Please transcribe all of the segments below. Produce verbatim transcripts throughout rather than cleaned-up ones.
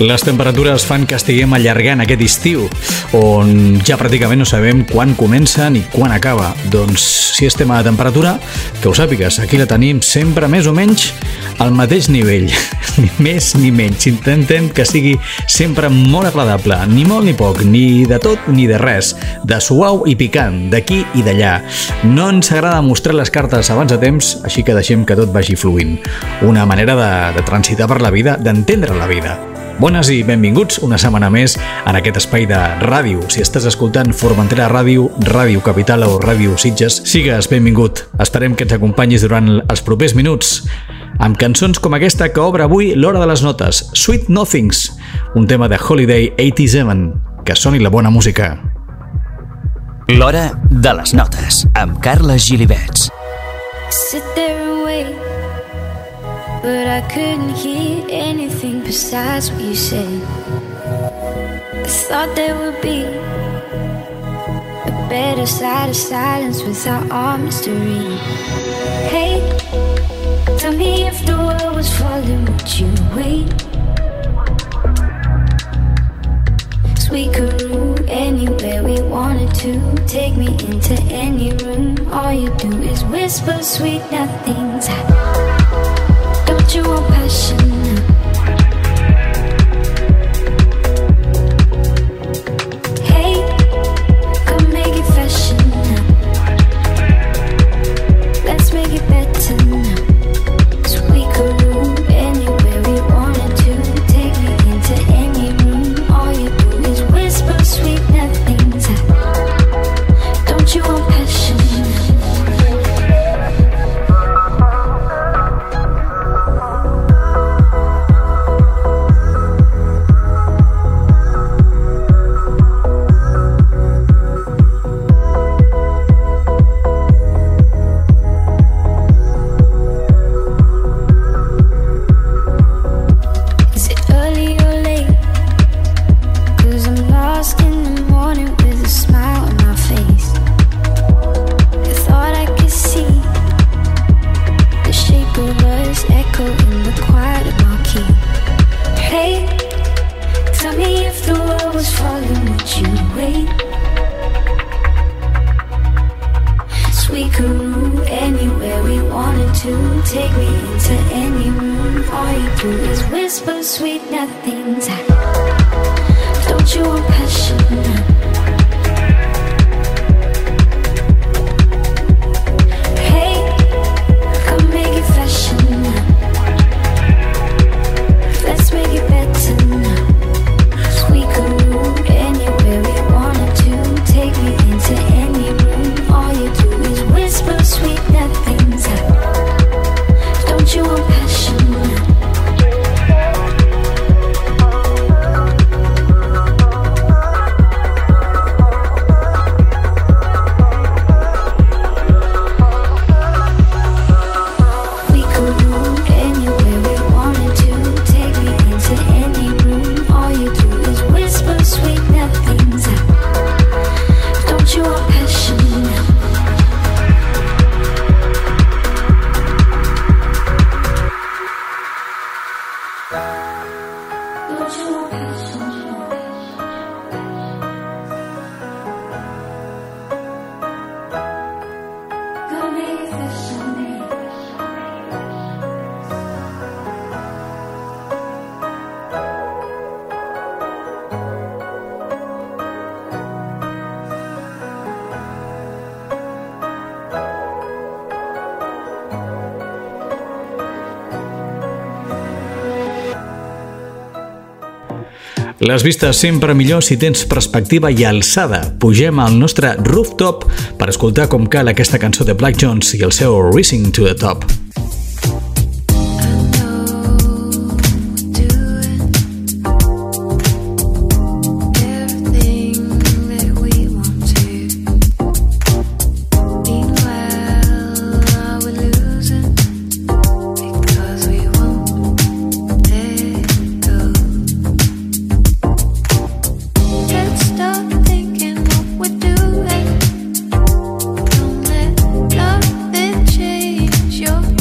Les temperatures fan que estiguem allargant aquest estiu, on ja pràcticament no sabem quan comença ni quan acaba. Doncs si és tema de temperatura, que ho sàpigues, aquí la tenim sempre més o menys al mateix nivell, ni més ni menys. Intentem que sigui sempre molt agradable, ni molt ni poc, ni de tot ni de res, de suau i picant, d'aquí i d'allà. No ens agrada mostrar les cartes abans de temps, així que deixem que tot vagi fluint. Una manera de, de transitar per la vida, d'entendre la vida. Bones i benvinguts una setmana més en aquest espai de ràdio. Si estàs escoltant Formentera Ràdio, Ràdio Capital o Ràdio Sitges, sigues benvingut. Esperem que ens acompanyis durant els propers minuts amb cançons com aquesta que obre avui l'Hora de les Notes, Sweet Nothings, un tema de Holiday vuitanta-set. Que soni la bona música. L'Hora de les Notes, amb Carles Gilibets. Sit there and wait, but I couldn't hear anything besides what you said. I thought there would be a better side of silence without all mystery. Hey, tell me if the world was falling, would you wait? 'Cause we could rule anywhere we wanted to. Take me into any room. All you do is whisper sweet nothings. Don't you want passion? Hey, come make it fashion. Let's make it better. So we could move anywhere we wanted to. Take me into any room. All you do is whisper sweet nothings. Don't you want passion? Les vistes sempre millor si tens perspectiva i alçada. Pugem al nostre rooftop per escoltar com cal aquesta cançó de Black Jones i el seu Rising to the Top. Your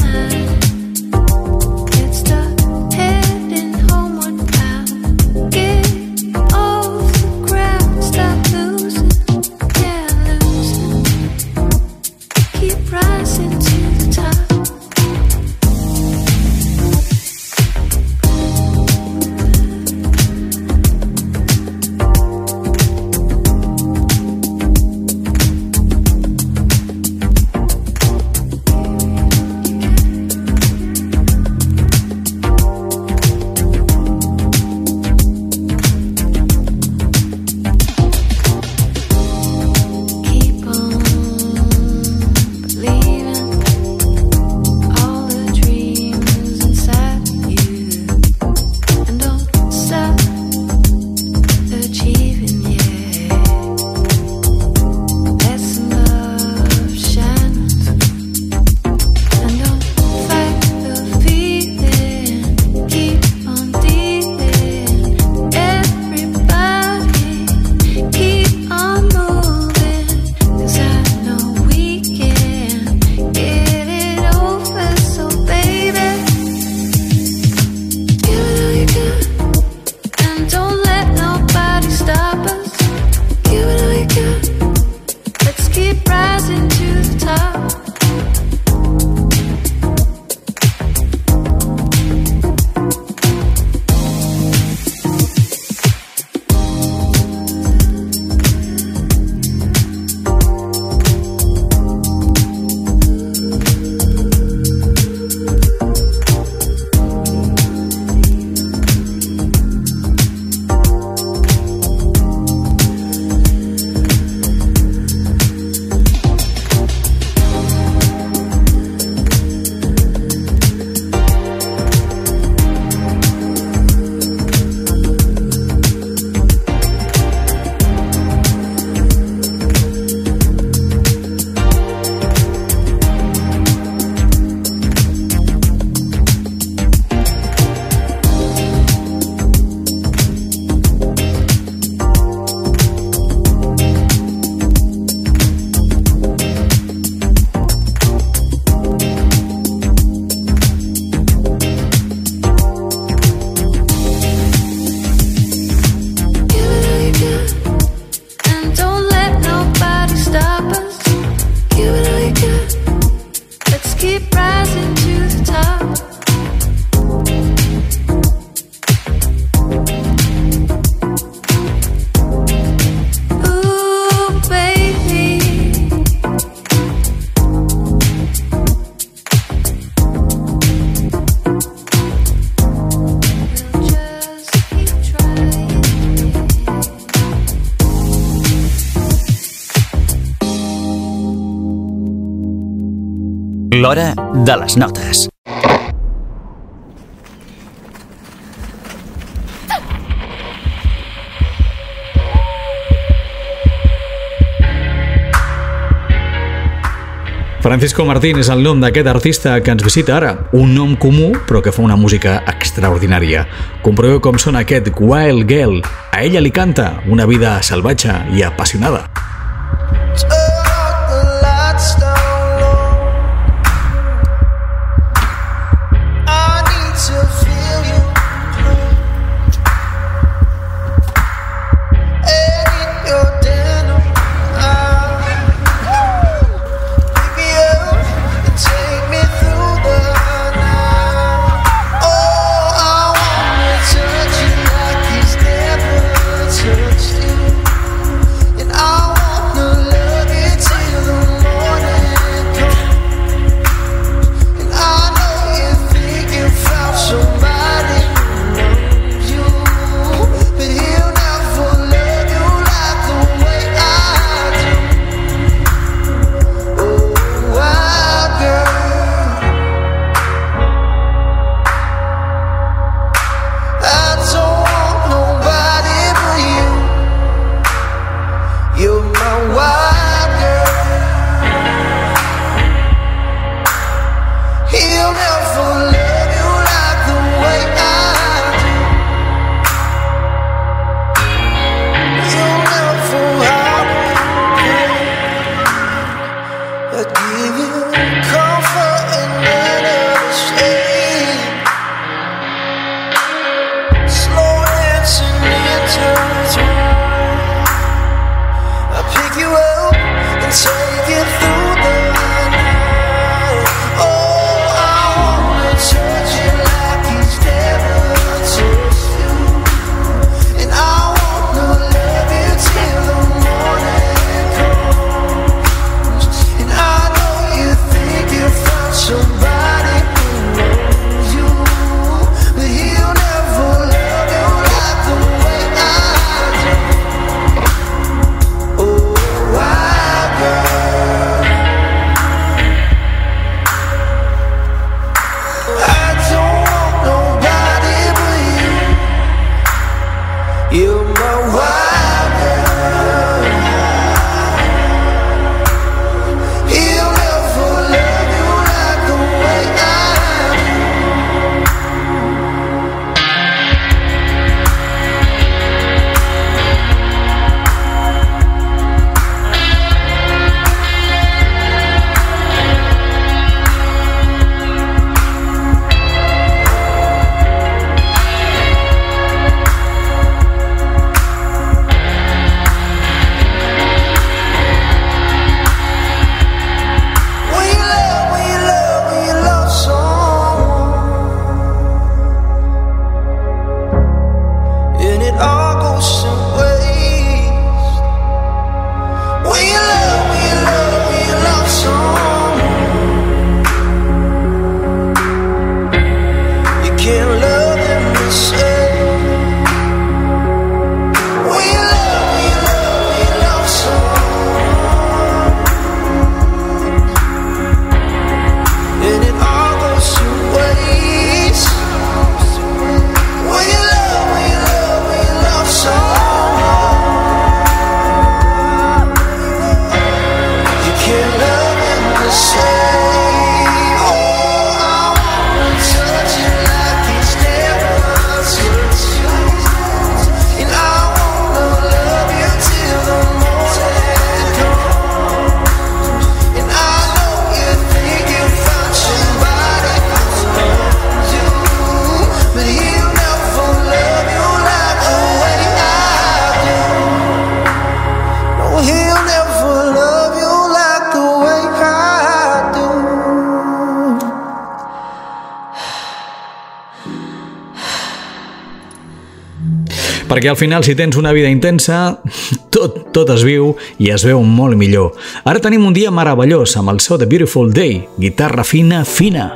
L'hora de les notes. Francisco Martín és el nom d'aquest artista que ens visita ara. Un nom comú, però que fa una música extraordinària. Comproveu com sona aquest Wild Girl. A ella li canta una vida salvatge i apassionada. Perquè al final, si tens una vida intensa, tot, tot es viu i es veu molt millor. Ara tenim un dia meravellós amb el so de Beautiful Day, guitarra fina, fina.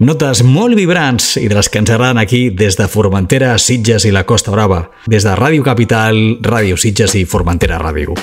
Notes molt vibrants i de les que ens agraden aquí des de Formentera, Sitges i la Costa Brava, des de Ràdio Capital, Ràdio Sitges i Formentera Ràdio.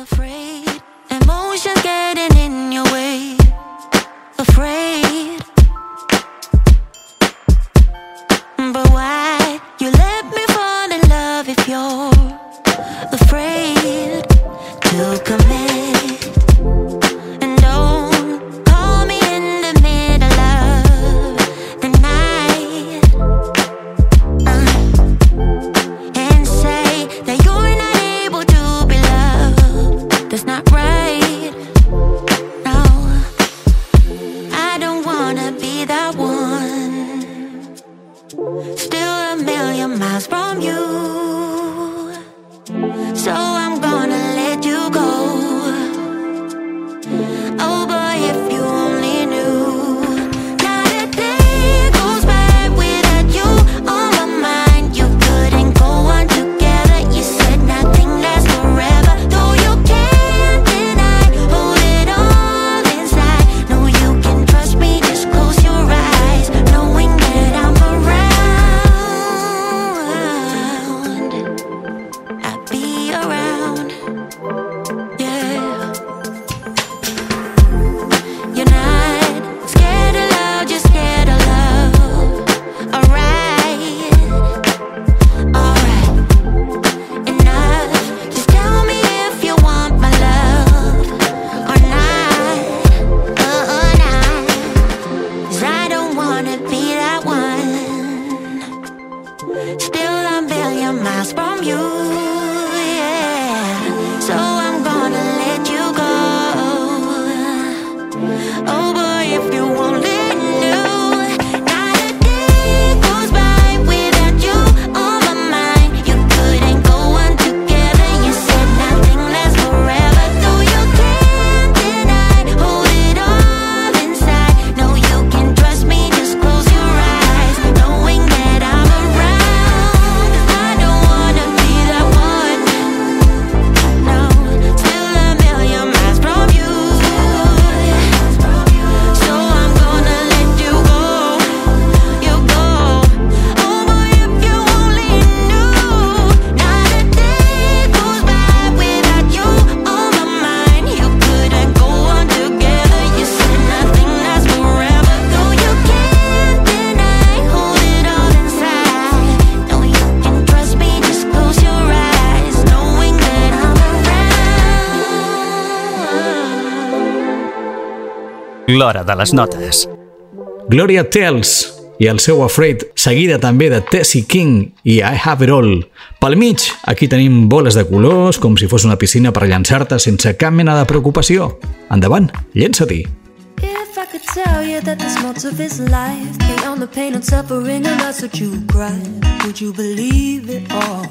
L'hora de les notes. Gloria Tells i el seu Afraid, seguida també de Tessie King i I Have It All. Pel mig, aquí tenim boles de colors, com si fos una piscina per llançar-te sense cap mena de preocupació. Endavant, llença-t'hi. If I could tell you that there's more to this life beyond the pain and suffering and that's what you cry, would you believe it all?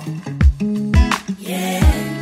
Yeah.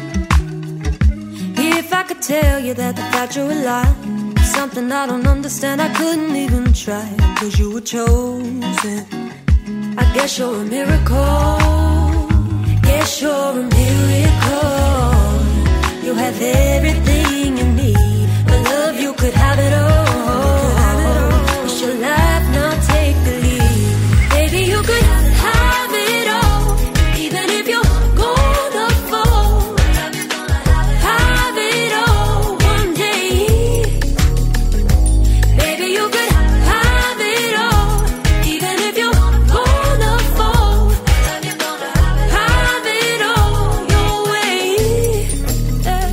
If I could tell you that the fact you're alive, something I don't understand, I couldn't even try, cause you were chosen. I guess you're a miracle. Guess you're a miracle. You have everything you need. My love, you could have it all. It's your life, now take the lead. Baby, you could have it all. Even if you're gonna fall, have it all one day. Baby, you could have it all. Even if you're gonna fall, have it all your way. Yeah.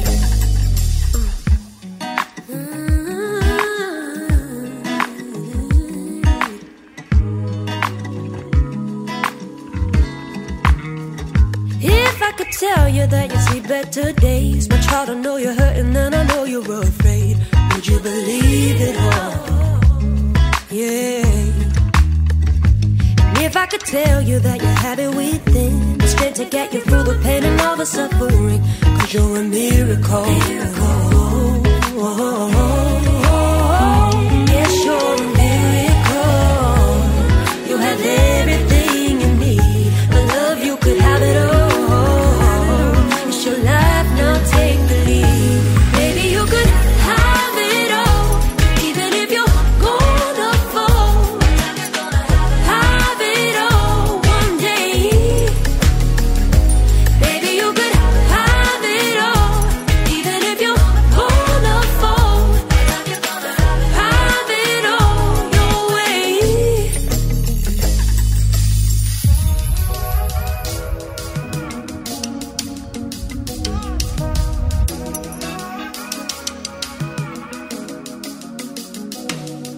If I could tell you that you see better days, much harder, know you're hurting and I know you're afraid, would you believe it all? Yeah. And if I could tell you that you have it within, the strength to get you through the pain and all the suffering, cause you're a miracle. Miracle. Yes, you're a miracle. You have everything you need. My love, you could have it all. It's your life, now take the lead. Baby, you could have it all. Even if you're gonna fall,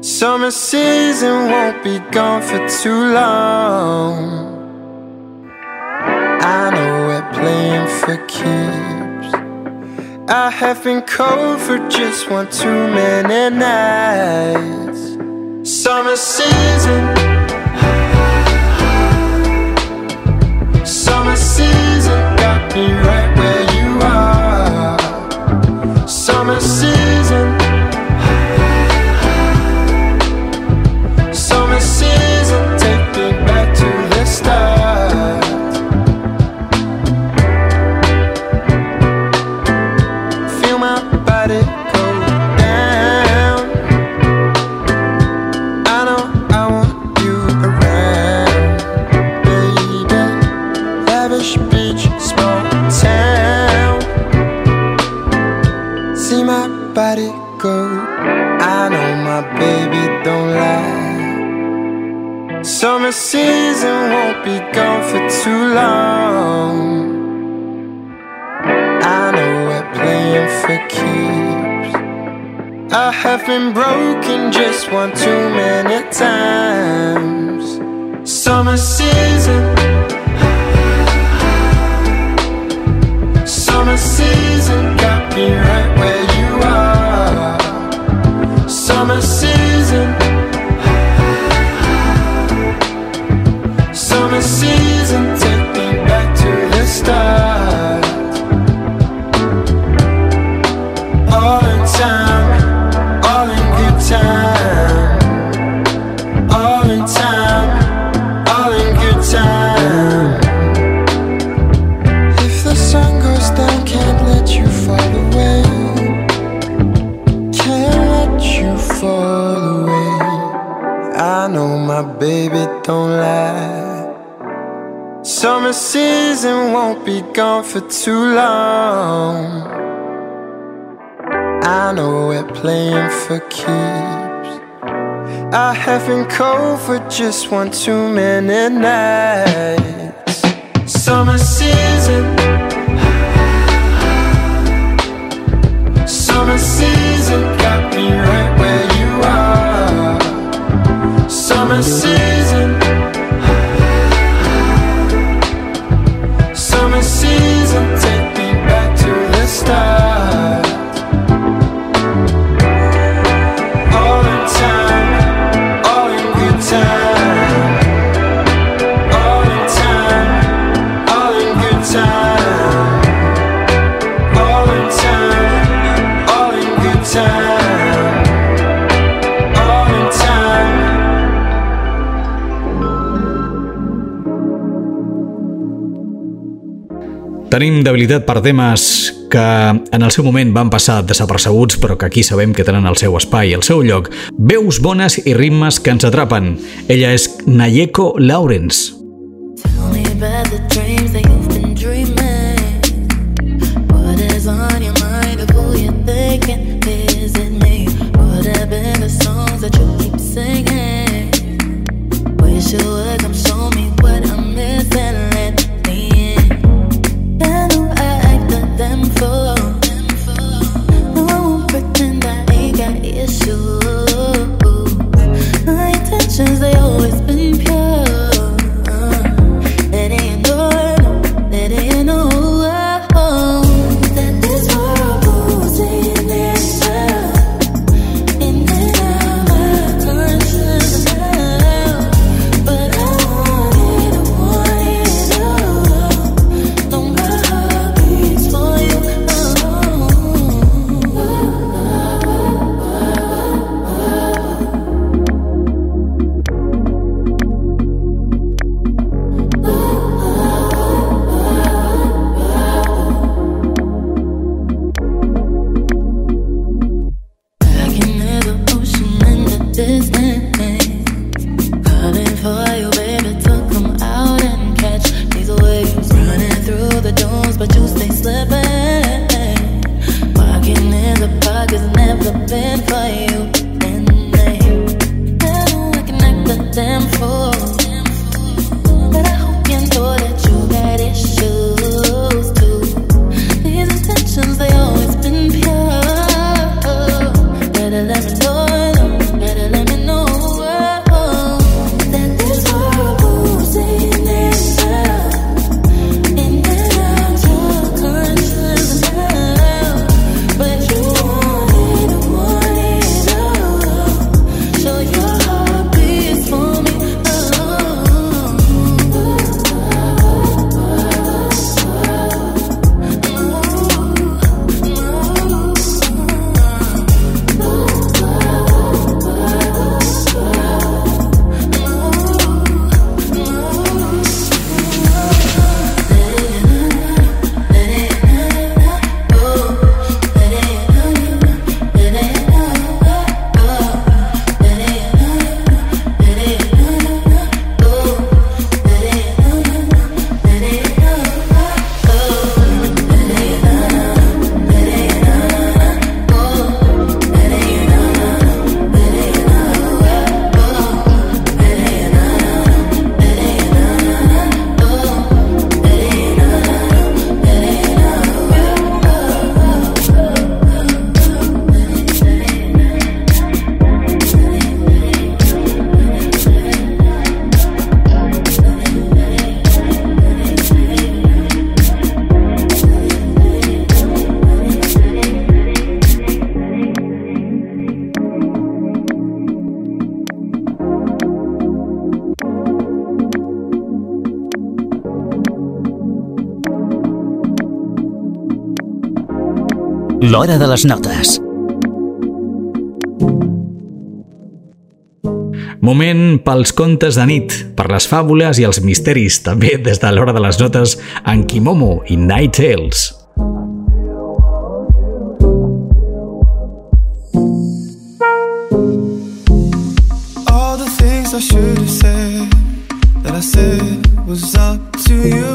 Summer season won't be gone for too long. I know we're playing for keeps. I have been cold for just one too many nights. Summer season, summer season got me right where you are. Summer season, summer season, take me back to the start. Feel my body go down. I know I want you around, baby. Lavish beach, small town. See my body go. I know my baby don't lie. Summer season won't be gone for too long. I know we're playing for keeps. I have been broken just one too many times. Summer season, summer season got me right where you are. Summer season, summer season, take me back to the start. All in time, all in good time. All in time, all in good time. If the sun goes down, can't let you fall away. Can't let you fall away. I know my baby don't lie. Summer season won't be gone for too long. I know we're playing for keeps. I have been cold for just one too many nights. Summer season, summer season got me right where you are. Summer season, summer season, take me back to the start. All in time, all in good time. All in time, all in good time. All in time, all in good time. All in time. Tenim debilitat per temes que en el seu moment van passar desapercebuts, però que aquí sabem que tenen el seu espai, el seu lloc. Veus bones i ritmes que ens atrapen. Ella és Nayeko Lawrence. Tell me about the dreams that you've been dreaming. What is on your mind of who you're thinking? Is it me? What have been the songs that you keep singing? Wish you would come show me what I'm missing. Let me in. I know I acted them for. No, I won't pretend I ain't got issues. My intentions, they always been pure. Letting you know, letting you know that this world goes in and out, in and out. L'Hora de les Notes. Moment pels contes de nit, per les fàbules i els misteris, també des de l'Hora de les Notes, en Kimomo i Night Tales. All the things I should have said, that I said was up to you.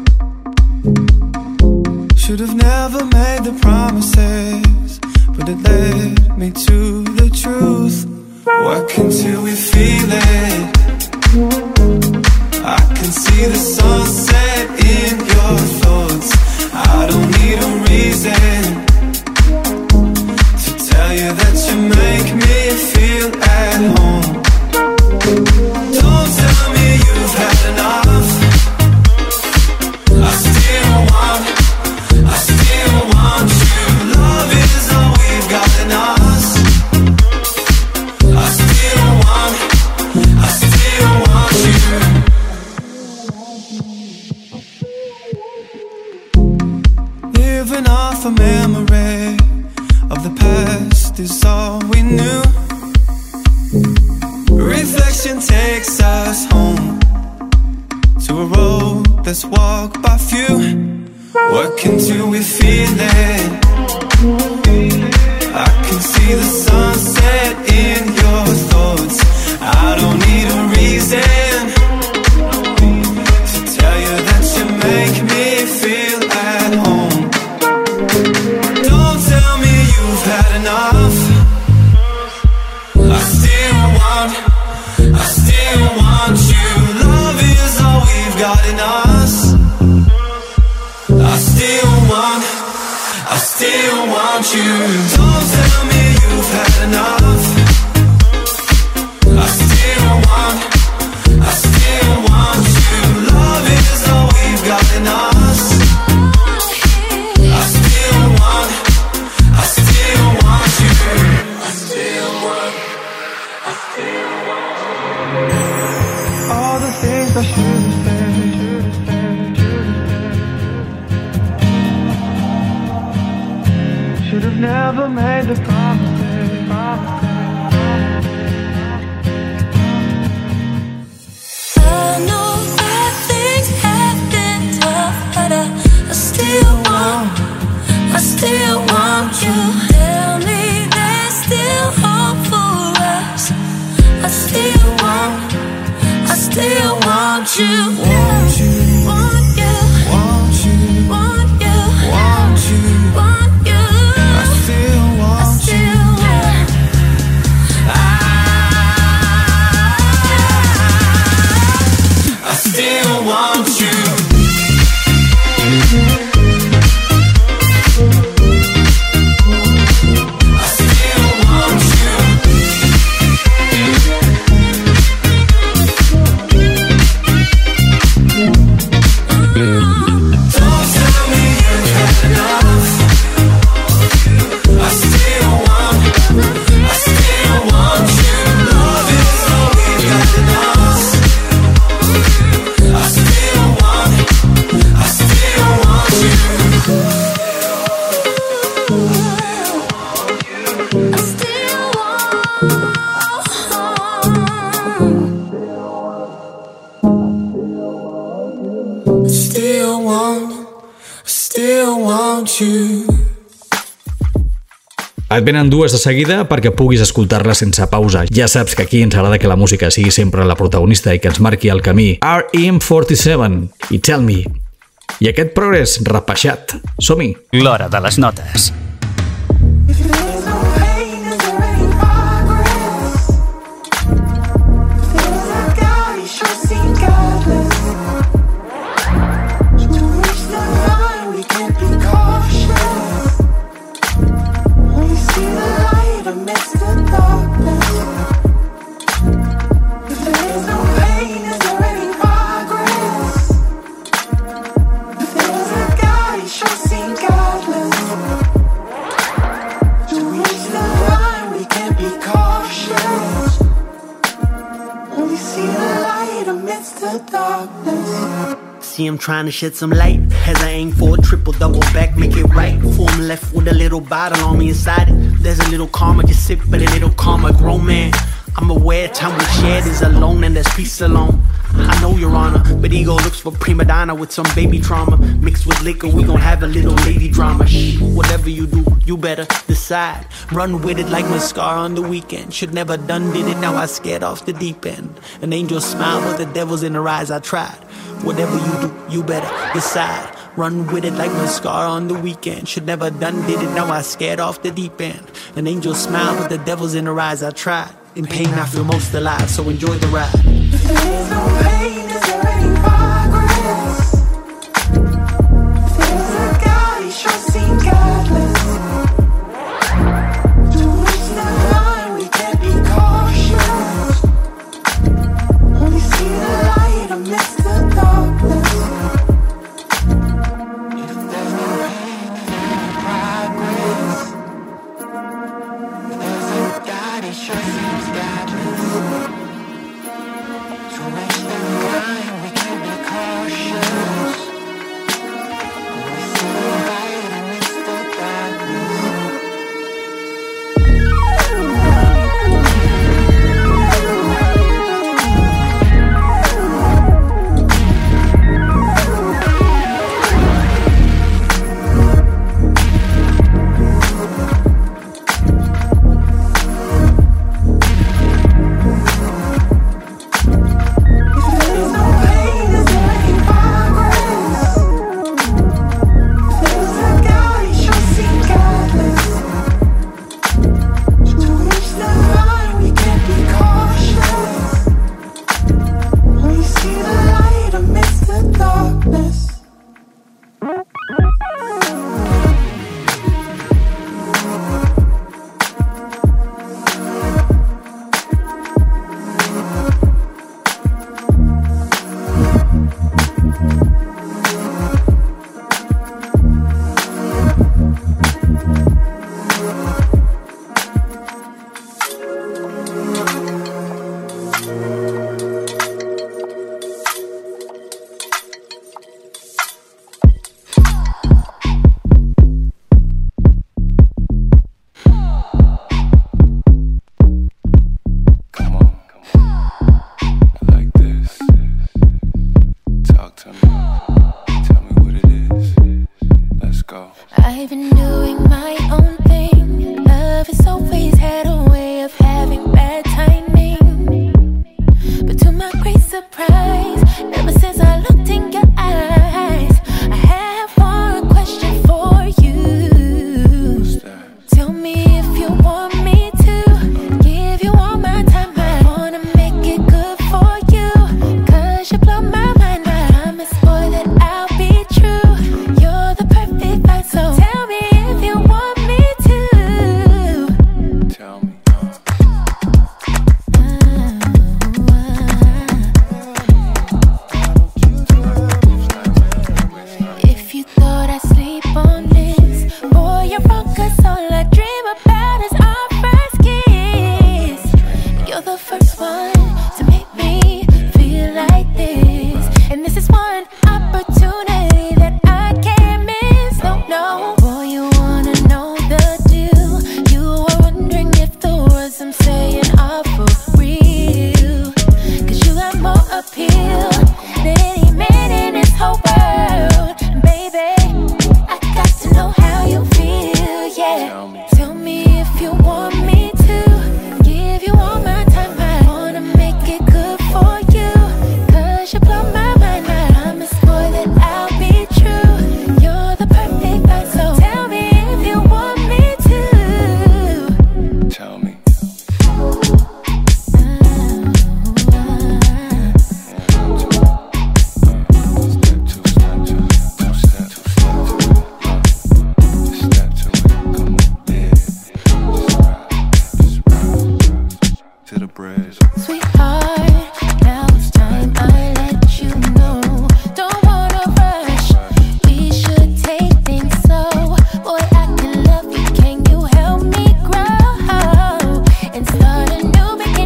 Should have never made the promises, but it led me to the truth. Work until we feel it. I can see the sunset in your thoughts. I don't need a reason to tell you that you make me feel at home. Don't tell me you've had enough. I still want, I still want you. Love is all we've got in us. I still want, I still want you. Living off a memory of the past is all we knew. Reflection takes us home to a road that's walked by few. Work until we feel it. I can see the sunset in your thoughts. I don't need a reason to tell you that you make me feel at home. Don't tell me you've had enough. I still want, I still want you. Love is all we've got in us. I still want, I still want you. Don't tell me you've had enough. I still want, I still want you. Love is all we've got in us. I still want, I still want you. I still want, I still want all the things I should have said, should have said, should have said. Should have never made the promises, promises. I know that things have been tough, but I, I still want, I still want you. Tell me there's still hope for us. I still want, I still want you. Want you, Want you, want you, want you, want you. want you. I still I want you. still want. I still want you. I still want you. Don't tell me you've had enough. I still want, I still want you. Love is all we've got in us. I still want, I still want you. I still want. Still want, still want you. Et venen dues de seguida perquè puguis escoltar-les sense pausa. Ja saps que aquí ens agrada que la música sigui sempre la protagonista i que ens marqui el camí. R E M quaranta-set i Tell Me. I aquest progrés repeixat. Som-hi! L'Hora de les Notes. Sure seem godless. see I'm trying to shed some light as I aim for a triple double back, make it right. Form left with a little bottle on me inside it. There's a little karma, just sip but a little karma. Grown man, I'm aware time we shared is alone and there's peace alone. I know your honor, but ego looks for prima donna with some baby trauma. Mixed with liquor, we gon' have a little lady drama. Shh, whatever you do, you better decide. Run with it like mascara on the weekend. Should never done did it, now I scared off the deep end. An angel smile, but the devil's in her eyes, I tried. Whatever you do, you better decide. Run with it like mascara on the weekend. Should never done did it, now I scared off the deep end. An angel smile, but the devil's in her eyes, I tried. In pain I feel most alive, so enjoy the ride. If there's no pain, is there any progress? There's a God, he sure seems godless. To reach the line, we can't be cautious. Only see the light amidst the darkness. If there's no pain, is there any progress? There's a God, he sure seems godless. To reach the line, we can't be cautious. We see the light amidst the darkness.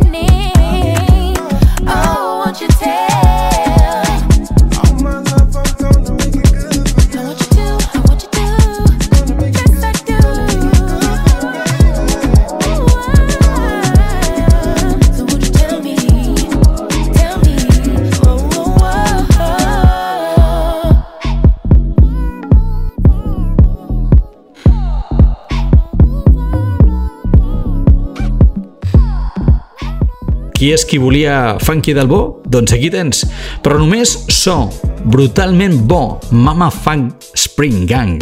All my love qui és qui volia funky del bo? Doncs aquí tens, però només so, brutalment bo, Mama Funk Spring Gang.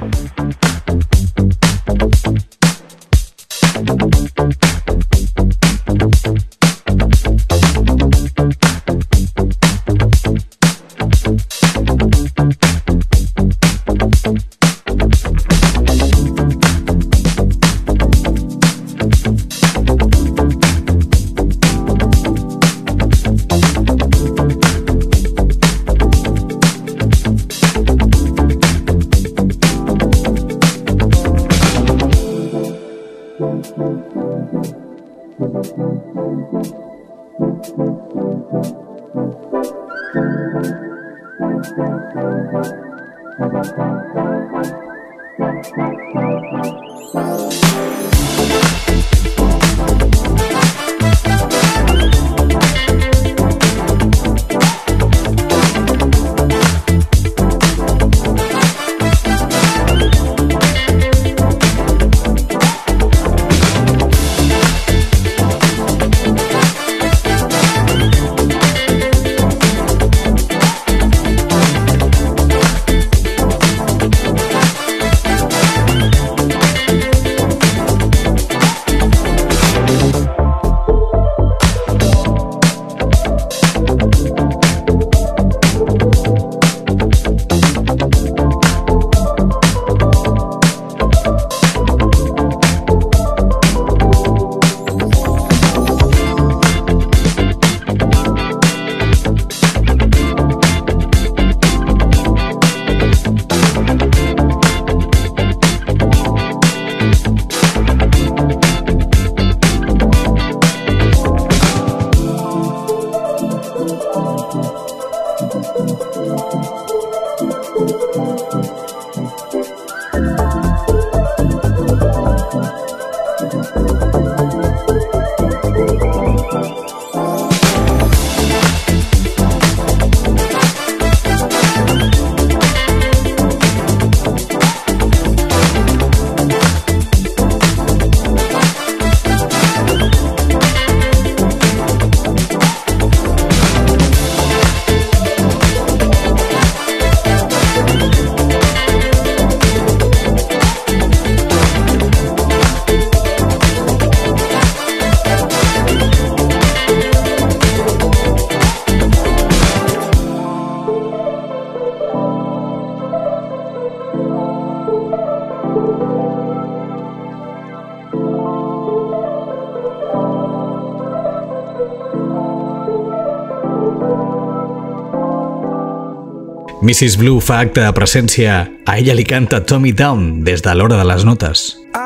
missus Blue fa acte de presència. A ella li canta Tommy Down des de l'hora de les notes.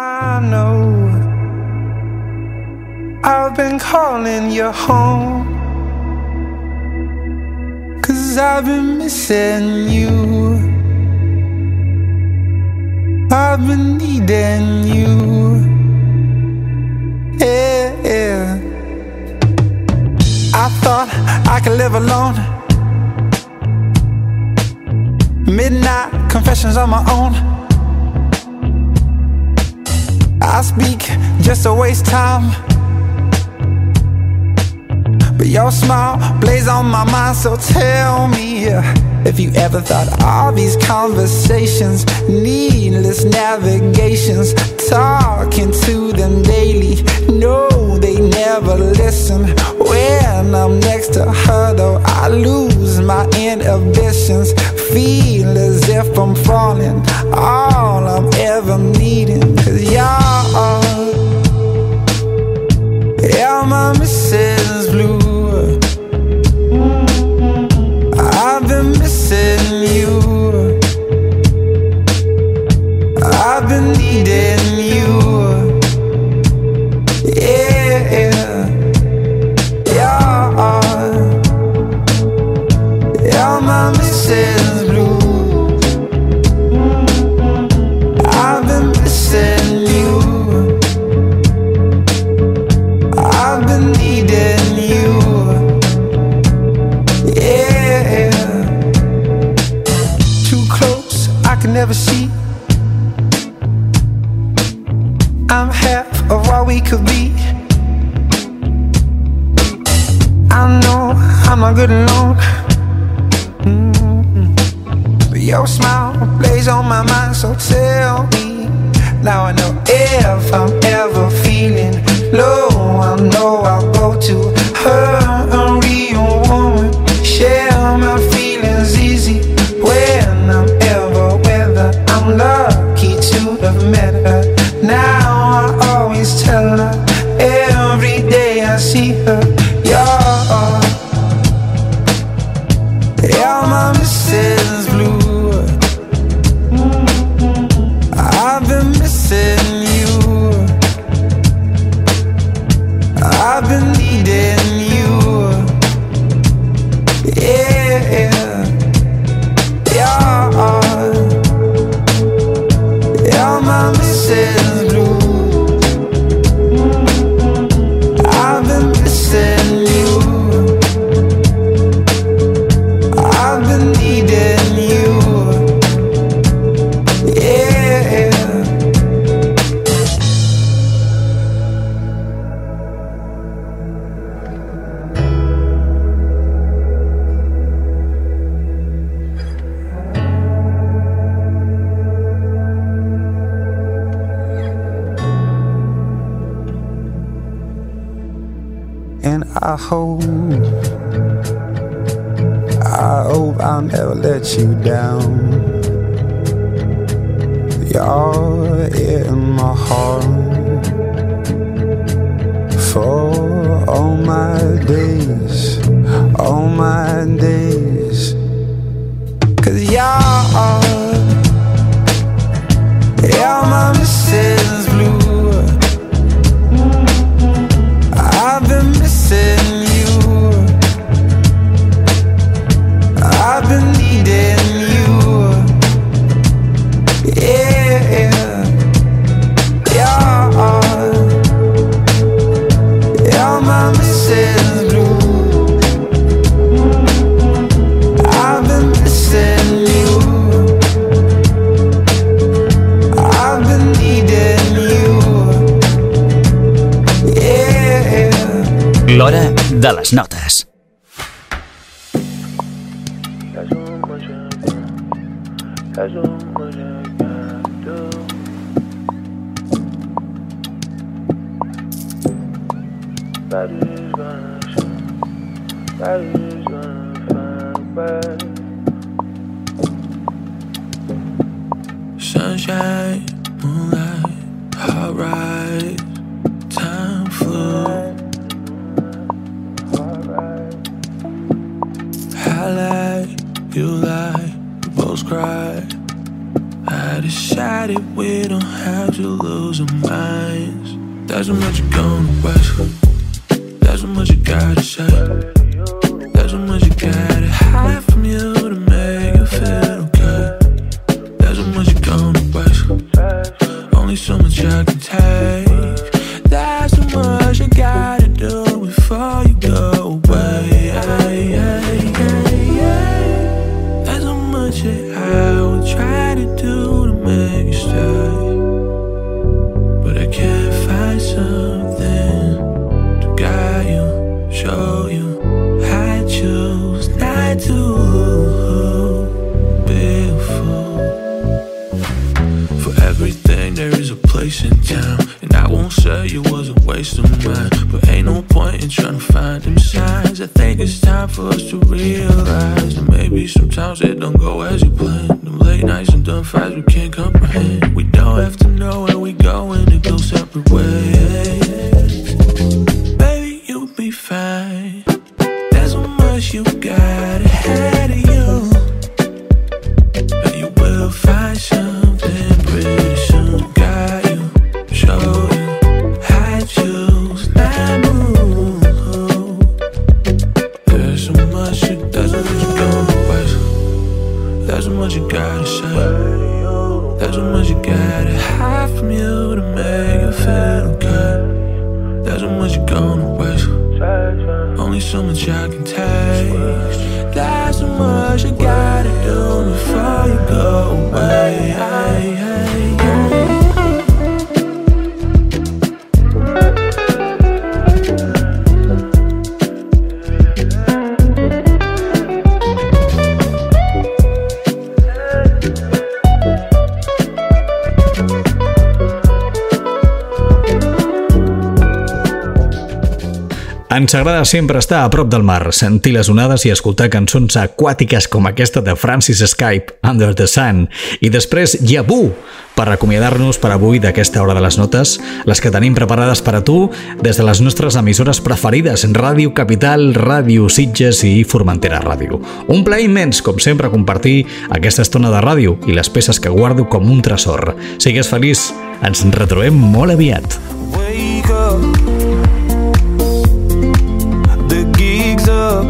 I know I've been calling you home, 'cause I've been missing you, I've been needing you, yeah, yeah. I thought I could live alone, midnight confessions on my own. I speak just to waste time, but your smile plays on my mind. So tell me if you ever thought all these conversations, needless navigations, talking to them daily, no, they never listen. When I'm next to her though, I lose my inhibitions, feel as if I'm falling, all I'm ever needing. 'Cause y'all, yeah, my Missus Blue, I've been missing you, I've been needing you, yeah, yeah, yeah, my Missus Blue, I've been missing you, I've been needing you, yeah. Too close, I can never see, I'm half of what we could be. I know I'm not good alone. Mm-hmm. But your smile plays on my mind, so tell me. Now I know if I'm ever feeling low, I know I'll go to her, a real woman. Share my feelings easy when I'm ever with her. I'm lucky to have met her. Now I always tell her, every day I see her, you're, you're my Missus Blue. I've been missing you, I've been needing you, yeah, yeah, you're my Missus Blue. I've been missing you, I've been needing you, yeah. And I hope, I hope I'll never let you down. You're in my heart for all my days, all my days. 'Cause you're, you're my Missus Blue. I've been missing you, I've been needing you, yeah, yeah, you're my Missus Blue. I've been missing you, I've been needing you, yeah. L'hora de les notes. Sunshine, moonlight, hot ride, time flew. I lie, you lie, we both cry. I decided we don't have to lose our minds. That's how much you're gonna west. That's how much you gotta say. That's how much you gotta hide from you to make you feel okay. That's how much you're gonna west. Only so much I can take. That's how much I gotta do before you go away. That's how much I would try to do to make you stay, but I can't find something to guide you, show you. I choose not to be a fool. For everything there is a place in town, and I won't say it was a waste of mine, but ain't no point in trying to find them signs. I think it's time for us to realize that maybe sometimes it don't go as you planned. Them late nights and dumb fights we can't comprehend. We don't have to know where we going to go separate ways. Baby, you'll be fine. There's so much you got ahead of you, and you will find something pretty soon. Got you, show you. I choose not move. There's so much you, there's so much you gonna waste. There's so much you gotta say. There's so much you gotta hide from you to make you feel okay. There's so much you're gonna waste. Only so much I can take. There's so much I gotta do before you go away. Ens agrada sempre estar a prop del mar, sentir les onades i escoltar cançons aquàtiques com aquesta de Francis Skype, Under the Sun, i després Yabu, per acomiadar-nos per avui d'aquesta hora de les notes, les que tenim preparades per a tu des de les nostres emissores preferides, Ràdio Capital, Ràdio Sitges i Formentera Ràdio. Un plaer immens, com sempre, compartir aquesta estona de ràdio i les peces que guardo com un tresor. Sigues feliç, ens retrobem molt aviat. Wake up, the gig's up,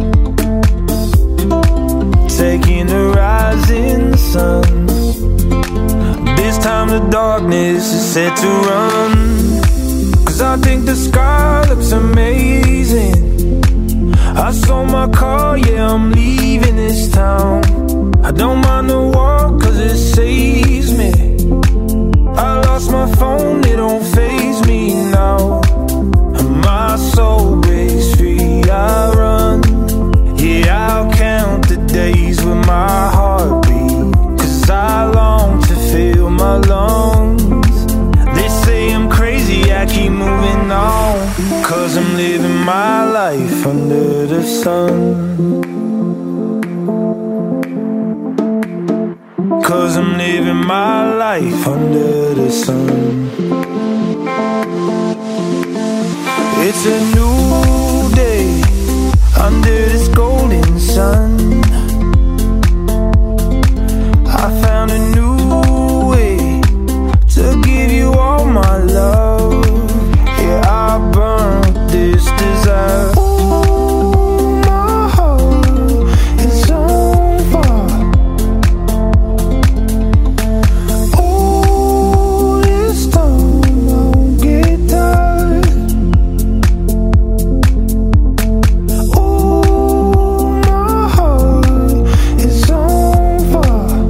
taking the rising sun. This time the darkness is set to run, 'cause I think the sky looks amazing. I sold my car, yeah, I'm leaving this town. I don't mind the walk 'cause it saves me. I lost my phone, it don't faze me now. And my soul breaks free, I run. Yeah, I'll count the days with my heart beat, 'cause I long to feel my lungs. They say I'm crazy, I keep moving on, 'cause I'm living my life under the sun. 'Cause I'm living my life under the sun. It's a new day under this golden sun. I found a new way to give you all my love. Yeah, I burned this desire. Ooh, my heart is on fire. Ooh, this time I won't get tired. Ooh, my heart is on fire.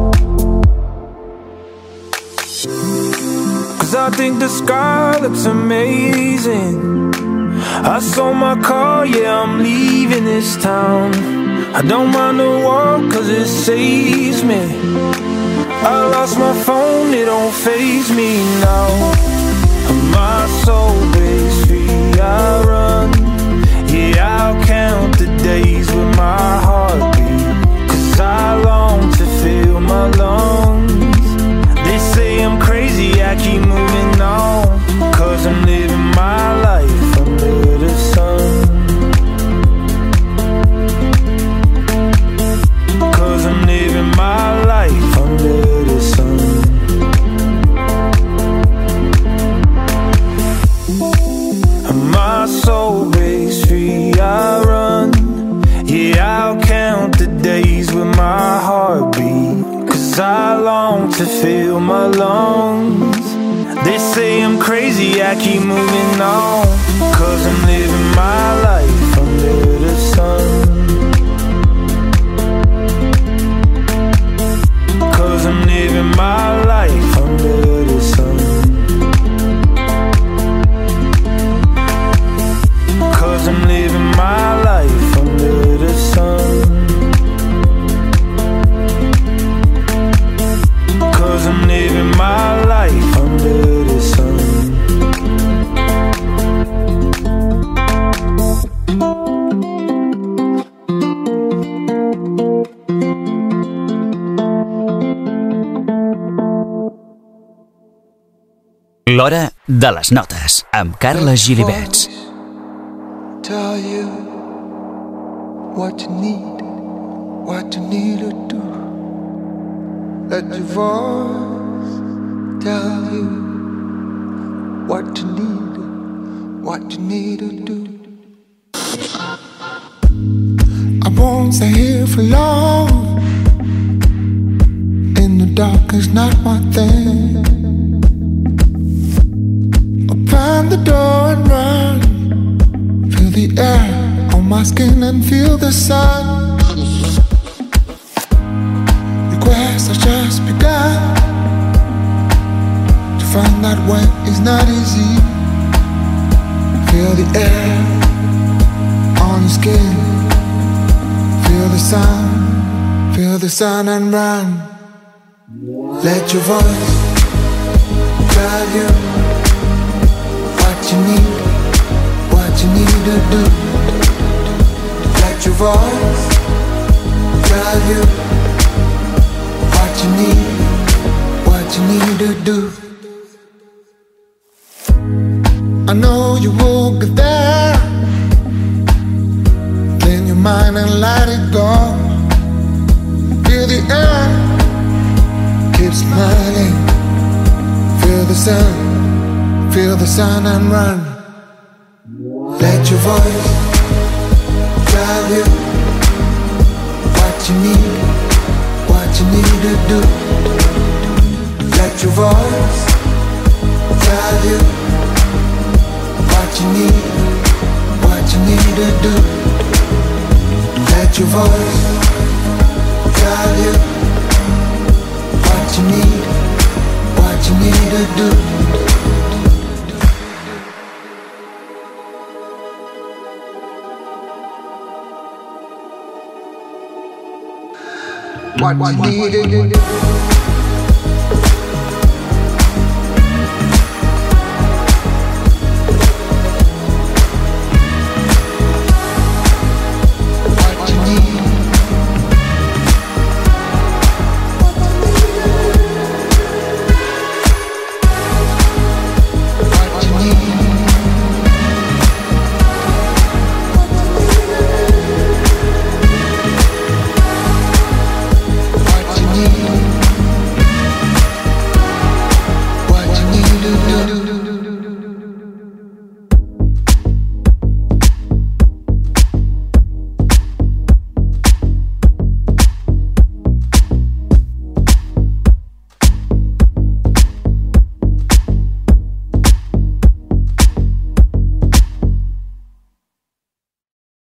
'Cause I think the sky looks amazing. I sold my car, yeah, I'm leaving this town. I don't mind the walk 'cause it saves me. I lost my phone, it don't faze me now. My soul breaks free, I run. Yeah, I'll count the days with my heartbeat, 'cause I long to feel my lungs. They say I'm crazy, I keep moving on, 'cause I'm living my life under the sun. 'Cause I'm living my life under the sun. And my soul breaks free, I run. Yeah, I'll count the days with my heartbeat, 'cause I long to feel my lungs. They say I'm crazy, I keep moving on, 'cause I'm living my life under the sun. 'Cause I'm living my life under the sun. 'Cause I'm living my life under the sun. 'Cause I'm living my life under the sun. L'hora de les notes, amb Carles Gilibets. Tell you what you need, what you need to do. Let your voice tell you what you need, what you need to do. I won't stay here for long. In the dark is not my thing. Open the door and run. Feel the air on my skin and feel the sun. The quest has just begun. To find that way is not easy. Feel the air on your skin. Feel the sun, feel the sun and run. Let your voice tell you what you need, what what you need to do. Let your voice tell you what you need, what you need to do. I know you won't get there. Clean your mind and let it go. Feel the air, keep smiling. Feel the sun, feel the sun and run. Let your voice tell you what you need, what you need to do. Let your voice tell you what you need, what you need to do. Let your voice tell you what you need, what you need to do. What you need to do.